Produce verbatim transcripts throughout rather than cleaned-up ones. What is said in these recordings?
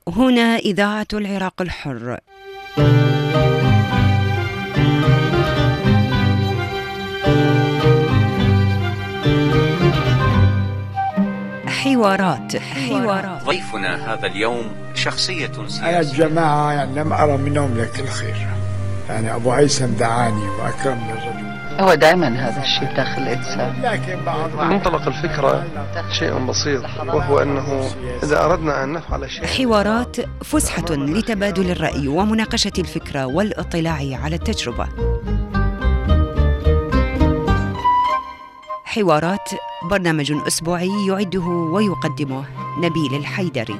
هنا إذاعة العراق الحر. حوارات حوارات ضيفنا هذا اليوم شخصية سياسية. أنا الجماعة يعني لم أرى منهم لك الخير، يعني أبو هيثم دعاني وأكرم للرجل. هو دائما هذا الشيء داخل الإنسان، لكن بعض منطلق الفكرة شيء بسيط، وهو أنه إذا أردنا أن نفعل شيء. حوارات فسحة لتبادل الرأي ومناقشة الفكرة والاطلاع على التجربة. حوارات برنامج أسبوعي يعده ويقدمه نبيل الحيدري.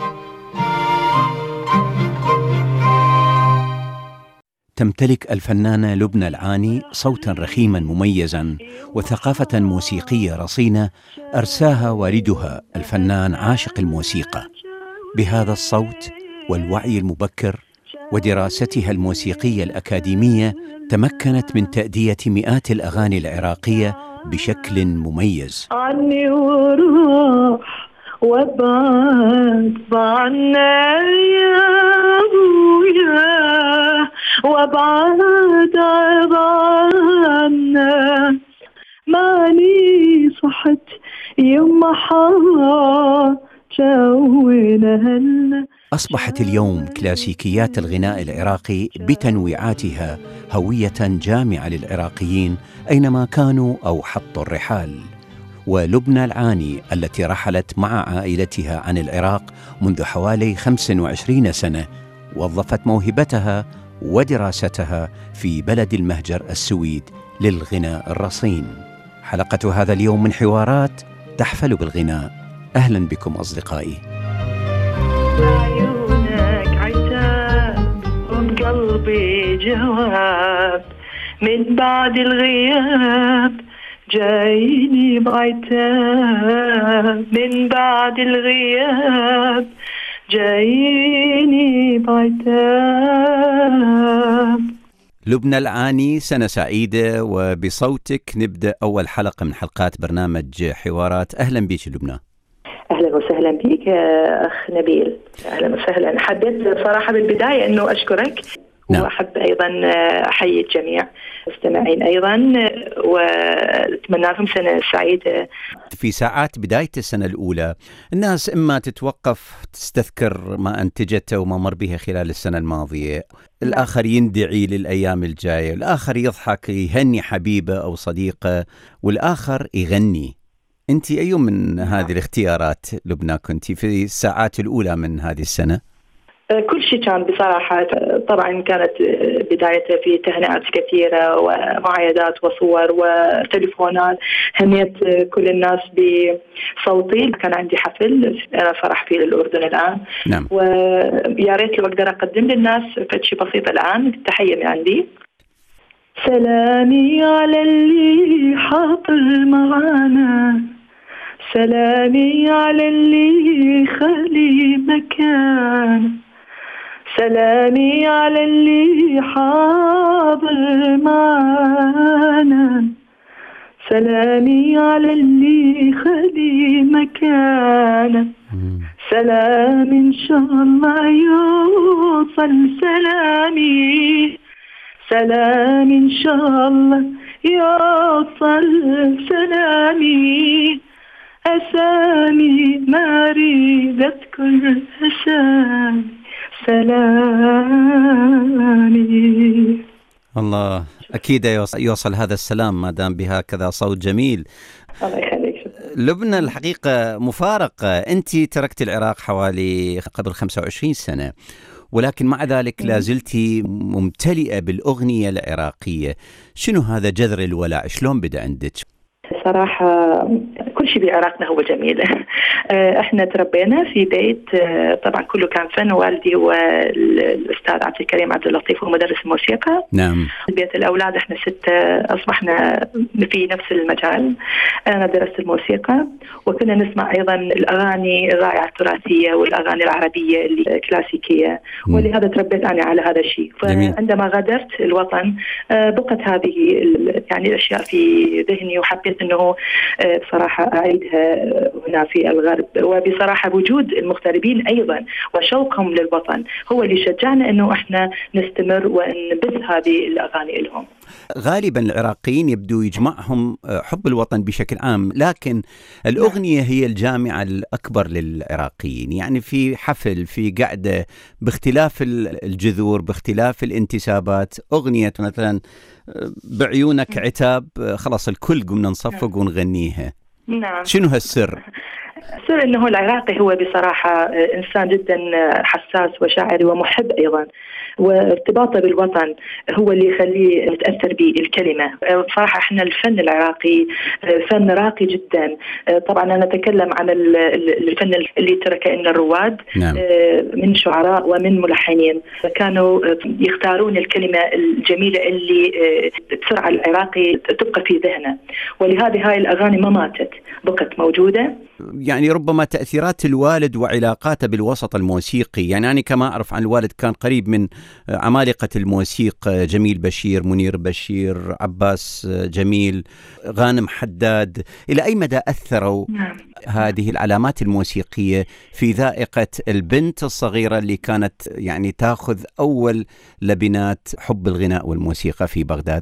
تمتلك الفنانة لبنى العاني صوتاً رخيماً مميزاً وثقافة موسيقية رصينة أرساها والدها الفنان عاشق الموسيقى. بهذا الصوت والوعي المبكر ودراستها الموسيقية الأكاديمية تمكنت من تأدية مئات الأغاني العراقية بشكل مميز. عني وروح وبعد بعنا يا أبويا وبعد عنا ماني صحت يوم حار جونا هلنا. أصبحت اليوم كلاسيكيات الغناء العراقي بتنويعاتها هوية جامعة للعراقيين أينما كانوا أو حطوا الرحال. ولبنى العاني التي رحلت مع عائلتها عن العراق منذ حوالي خمس وعشرين سنة وظفت موهبتها ودراستها في بلد المهجر السويد للغناء الرصين. حلقة هذا اليوم من حوارات تحفل بالغناء. أهلا بكم أصدقائي. عيونك عتاب وبقلبي جواب من بعد الغياب جايني بعتاب من بعد الغياب جايني بعتاب. لبنى العاني، سنة سعيدة وبصوتك نبدأ أول حلقة من حلقات برنامج حوارات. أهلا بك لبنى. أهلا وسهلا بك أخ نبيل. أهلا وسهلا. حبيت صراحة بالبداية أنه أشكرك. نعم. وأحب أيضا أحيي الجميع المستمعين أيضا وأتمنى لهم سنة سعيدة. في ساعات بداية السنة الأولى الناس إما تتوقف تستذكر ما أنتجته وما مر بها خلال السنة الماضية، الآخر يندعي للأيام الجاية، الآخر يضحك يهني حبيبة أو صديقة، والآخر يغني. أنت أي من هذه الاختيارات لبنى كنت في الساعات الأولى من هذه السنة؟ كل شيء كان بصراحة. طبعا كانت بدايته في تهنئات كثيرة ومعايدات وصور وتليفونات. هنيت كل الناس بصوتي. كان عندي حفل أنا فرح فيه للأردن الآن. نعم. ويا ريت لو أقدر أقدم للناس شيء بسيط الآن. تحية من عندي. سلامي على اللي حاضر معانا، سلامي على اللي خالي مكان، سلامي على اللي حاضر معانا، سلامي على اللي خالي مكان. سلام إن شاء الله يوصل سلامي، سلام إن شاء الله يوصل سلامي. أسامي ما أريد أذكر أسامي، سلامي. الله، أكيد يوصل هذا السلام ما دام بهكذا صوت جميل. الله يخليك. لبنى الحقيقة مفارقة، أنت تركت العراق حوالي قبل خمسة وعشرين سنة، ولكن مع ذلك لازلتي ممتلئة بالأغنية العراقية. شنو هذا جذر الولاء؟ شلون بدأ عندك؟ صراحة كل شيء بعراقنا هو جميل. احنا تربينا في بيت طبعا كله كان فن. والدي هو الأستاذ عبد الكريم عبد اللطيف هو مدرس الموسيقى. نعم. بيت الأولاد احنا ستة أصبحنا في نفس المجال. أنا درست الموسيقى وكنا نسمع أيضا الأغاني الرائعة التراثية والأغاني العربية الكلاسيكية، ولهذا تربيت أنا على هذا الشيء. فعندما غادرت الوطن بقت هذه يعني الأشياء في ذهني، وحبيت أنه بصراحة أعيدها هنا في الغرب. وبصراحة وجود المغتربين أيضا وشوقهم للوطن هو اللي شجعنا أنه إحنا نستمر ونبث هذه الأغاني لهم. غالبا العراقيين يبدو يجمعهم حب الوطن بشكل عام، لكن الأغنية هي الجامعة الأكبر للعراقيين. يعني في حفل، في قعدة، باختلاف الجذور، باختلاف الانتسابات، أغنية مثلا بعيونك عتاب خلاص الكل قمنا نصفق ونغنيها. نعم. شنو هالسر؟ السر أنه العراقي هو بصراحة إنسان جدا حساس وشاعري ومحب أيضا، وارتباطه بالوطن هو اللي يخليه يتأثر بالكلمة. بصراحة احنا الفن العراقي فن راقي جدا. طبعا أنا أتكلم عن الفن اللي ترك إن الرواد. نعم. من شعراء ومن ملحنين كانوا يختارون الكلمة الجميلة اللي تسر على العراقي تبقى في ذهنه، ولهذه هاي الأغاني ما ماتت، بقت موجودة. يعني ربما تأثيرات الوالد وعلاقاته بالوسط الموسيقي. يعني أنا كما أعرف عن الوالد كان قريب من عمالقة الموسيقى، جميل بشير، منير بشير، عباس جميل، غانم حداد. إلى أي مدى أثروا نعم. هذه العلامات الموسيقية في ذائقة البنت الصغيرة اللي كانت يعني تأخذ أول لبنات حب الغناء والموسيقى في بغداد؟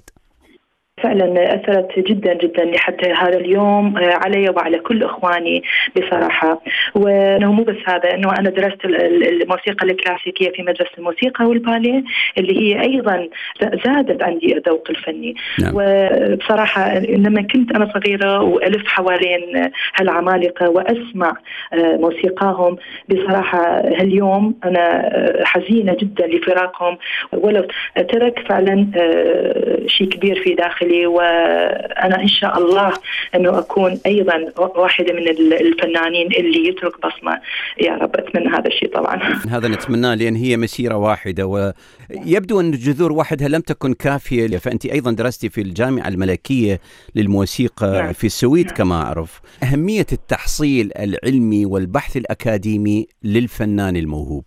فعلا أثرت جدا جدا لحتى هذا اليوم علي وعلى كل إخواني بصراحة. وأنه مو بس هذا، أنه أنا درست الموسيقى الكلاسيكية في مدرسة الموسيقى والباليه اللي هي أيضا زادت عندي الذوق الفني. نعم. وبصراحة لما كنت أنا صغيرة وألف حوالين هالعمالقة وأسمع موسيقاهم، بصراحة هاليوم أنا حزينة جدا لفراقهم، ولو ترك فعلا شيء كبير في داخل. وأنا إن شاء الله أنه أكون أيضا واحدة من الفنانين اللي يترك بصمة. يا رب أتمنى هذا الشيء طبعا. هذا نتمناه، لأن هي مسيرة واحدة، ويبدو أن جذور وحدها لم تكن كافية. فأنت أيضا درستي في الجامعة الملكية للموسيقى. نعم. في السويد. نعم. كما أعرف أهمية التحصيل العلمي والبحث الأكاديمي للفنان الموهوب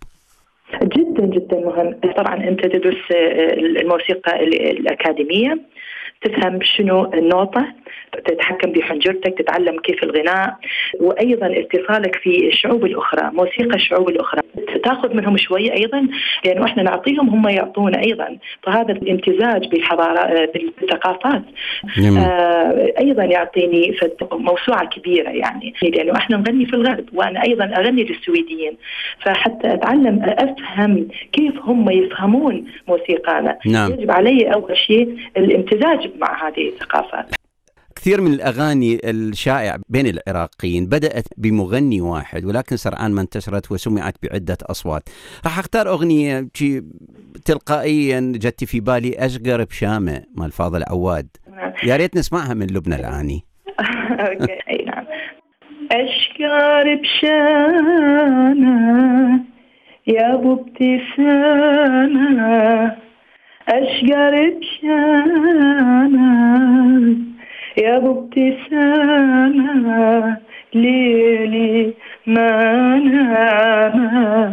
جدا جدا مهم. طبعا أنت تدرس الموسيقى الأكاديمية، تفهم شنو النوطة، تتحكم بحنجرتك، تتعلم كيف الغناء، وأيضا اتصالك في الشعوب الأخرى، موسيقى الشعوب الأخرى تأخذ منهم شوية أيضا، لأنه إحنا نعطيهم هم يعطون أيضا. فهذا الامتزاج بالحضارة بالثقافات آه أيضا يعطيني موسوعة كبيرة، يعني لأنه إحنا نغني في الغرب وأنا أيضا أغني للسويديين، فحتى أتعلم أفهم كيف هم يفهمون موسيقانا. نعم. يجب علي أول شيء الامتزاج مع هذه الثقافات. كثير من الأغاني الشائع بين العراقيين بدأت بمغني واحد، ولكن سرعان ما انتشرت وسمعت بعدة أصوات. راح أختار أغنية تلقائيا جت في بالي، أشقر بشامة مال فاضل عواد. يا ريت نسمعها من لبنى العاني. أوكي. أي نعم. أشقر بشامة يا أبو ابتسامة، أشقر بشامة يا أبو ابتسامة، ليلي ما نام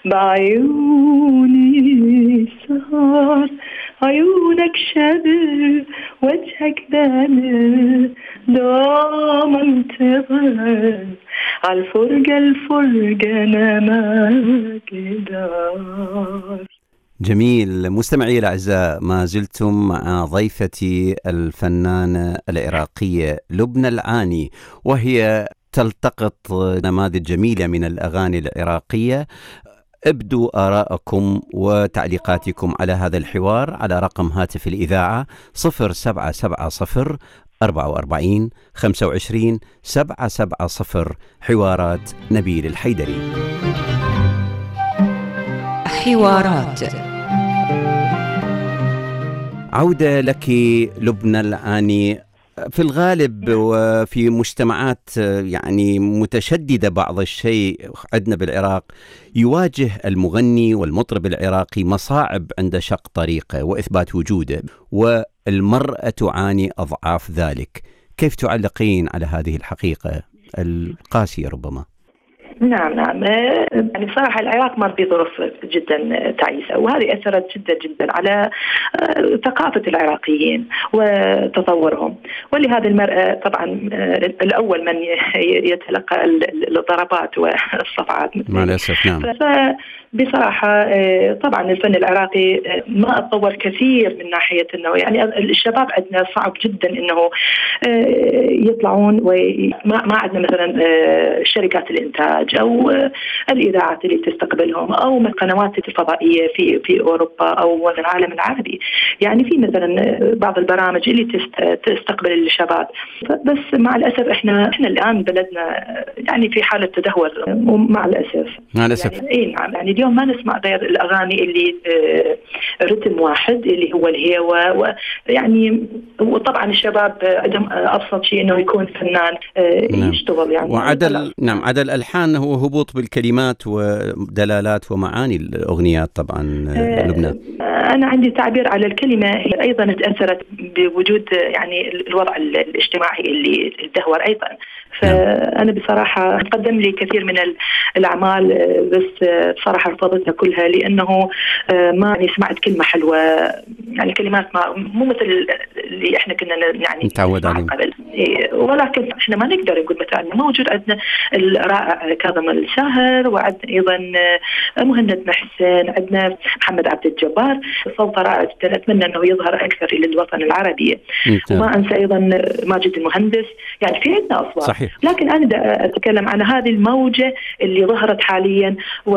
بعيوني سهر، عيونك شبه وجهك دامر، دوام انتظر عالفرقة الفرقة أنا ما قدر. جميل. مستمعي الأعزاء، ما زلتم مع ضيفتي الفنانة العراقية لبنى العاني، وهي تلتقط نماذج جميلة من الأغاني العراقية. ابدوا آراءكم وتعليقاتكم على هذا الحوار على رقم هاتف الإذاعة صفر سبعة سبعة صفر أربعة وأربعين خمسة وعشرين سبعة سبعة صفر. حوارات نبيل الحيدري. حوارات. عودة لك لبنى العاني. في الغالب وفي مجتمعات يعني متشددة بعض الشيء عندنا بالعراق، يواجه المغني والمطرب العراقي مصاعب عند شق طريقه وإثبات وجوده، والمرأة تعاني أضعاف ذلك. كيف تعلقين على هذه الحقيقة القاسية ربما؟ نعم نعم يعني بصراحة العراق مر بظروف جدا تعيسة، وهذه أثرت جدا جدا على ثقافة العراقيين وتطورهم. ولهذه المرأة طبعا الأول من يتلقى الضربات والصفعات مع الأسف. نعم. بصراحة طبعا الفن العراقي ما تطور كثير من ناحية أنه يعني الشباب عندنا صعب جدا أنه يطلعون، وما ما عندنا مثلا شركات الإنتاج أو الإذاعات اللي تستقبلهم أو القنوات الفضائية في في أوروبا أو العالم العربي. يعني في مثلا بعض البرامج اللي تستقبل الشباب، بس مع الأسف إحنا إحنا الآن بلدنا يعني في حالة تدهور ومع الأسف. مع الأسف. يعني إيه نعم يعني اليوم ما نسمع غير الأغاني اللي رتم واحد اللي هو الهيوة، ويعني وطبعا الشباب عندهم أبسط شيء إنه يكون فنان يشتغل يعني. وعدل نعم عدل الألحان هو هبوط بالكلمات ودلالات ومعاني الأغنيات طبعا. لبنى أنا عندي تعبير على الكلمة، هي أيضا تأثرت بوجود يعني الوضع الاجتماعي اللي تدهور أيضا. فأنا بصراحة قدم لي كثير من الأعمال، بس بصراحة رفضتها كلها لأنه ما يعني سمعت كلمة حلوة، يعني كلمات ما مو مثل اللي إحنا كنا يعني نتعود عليه قبل. ولكن إحنا ما نقدر نقول مثلا موجود عندنا الرائع كاظم الساهر، وعندنا أيضا مهند محسن، عندنا محمد عبد الجبار، صوت رائع جدا. أتمنى أنه يظهر أكثر إلى الوطن العربي. وما أنسى أيضا ماجد المهندس. يعني في عندنا أصوات. صحيح. لكن أنا أتكلم عن هذه الموجة اللي ظهرت حاليا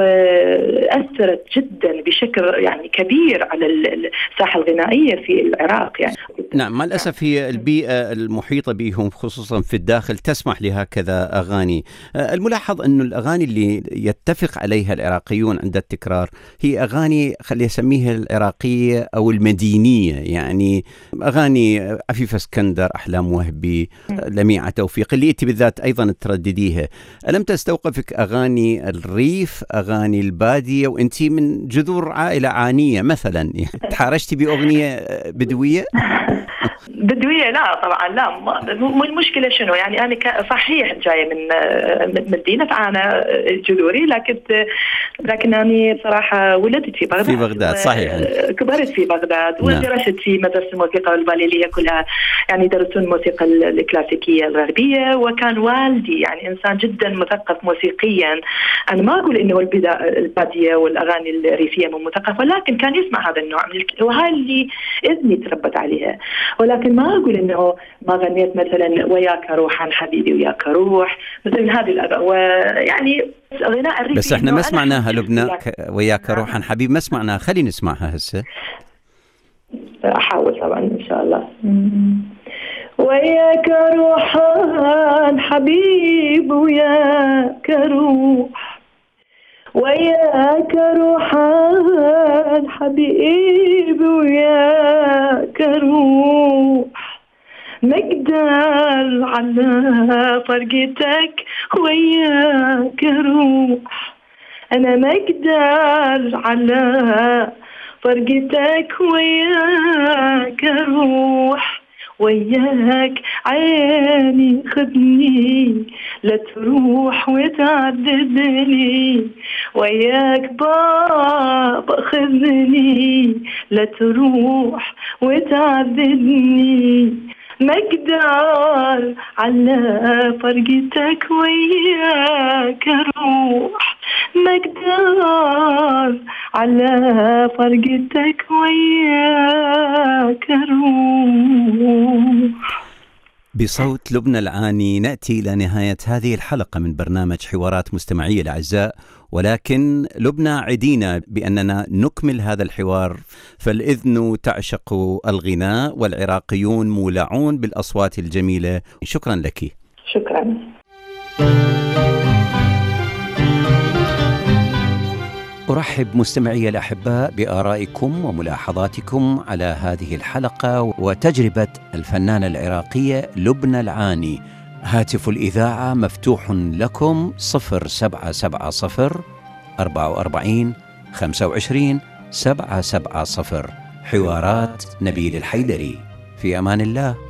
وأثرت جدا بشكل يعني كبير على الساحة الغنائية في العراق يعني. نعم مع الأسف هي البيئة المحيطة بهم خصوصا في الداخل تسمح لهكذا أغاني. الملاحظ أنه الأغاني اللي يتفق عليها العراقيون عند التكرار هي أغاني خلي يسميها العراقية أو المدينية، يعني أغاني عفيف اسكندر، أحلام وهبي، لميعة توفيق اللي أنت بالذات أيضا تردديها. ألم تستوقفك أغاني الريف، أغاني البادية، وأنت من جذور عائلة عانية مثلا؟ تحارشتي بأغنية بدوية؟ بدوية لا طبعا لا. مو المشكلة شنو يعني أنا صحيح جاية من من مدينة أنا جذوري، لكن لكن أنا صراحة ولدت في بغداد. في بغداد صحيح. كبرت في بغداد ودرست في مدرسة الموسيقى والباليلية كلها، يعني درسون الموسيقى الكلاسيكية الغربية. وكان والدي يعني إنسان جدا مثقف موسيقيا. أنا ما أقول إنه البادية والأغاني الريفية مو مثقفة، ولكن كان يسمع هذا النوع من الك... وهاي اللي إذني تربت عليها. ولكن ما أقول إنه ما غنيت مثلا وياك روحا حبيبي وياك روح مثل هذه الأغاني، ويعني غناء الريفي. بس إحنا ما سمعناها لبنى وياك روحا حبيبي، ما سمعناها. خلينا نسمعها هسه. أحاول طبعا إن شاء الله. وياك روحا حبيب وياك روح، وياك روحا حبيب وياك روح، مقدر على فرقتك وياك روح، أنا مقدر على فرقتك وياك روح، وياك عيني خذني لا تروح وتعذبني، وياك بابا خذني لا تروح وتعذبني، مقدر على فرقتك وياك روح، مقدر على فرقتك وياك روح. بصوت لبنى العاني نأتي إلى نهاية هذه الحلقة من برنامج حوارات مستمعي الأعزاء، ولكن لبنى عدينا بأننا نكمل هذا الحوار، فالإذن تعشق الغناء والعراقيون مولعون بالأصوات الجميلة. شكرا لك. شكرا. أرحب مستمعي الأحباء بآرائكم وملاحظاتكم على هذه الحلقة وتجربة الفنانة العراقية لبنى العاني. هاتف الإذاعة مفتوح لكم صفر سبعة سبعة صفر أربعة وأربعين خمسة وعشرين سبعة سبعة صفر. حوارات نبيل الحيدري. في أمان الله.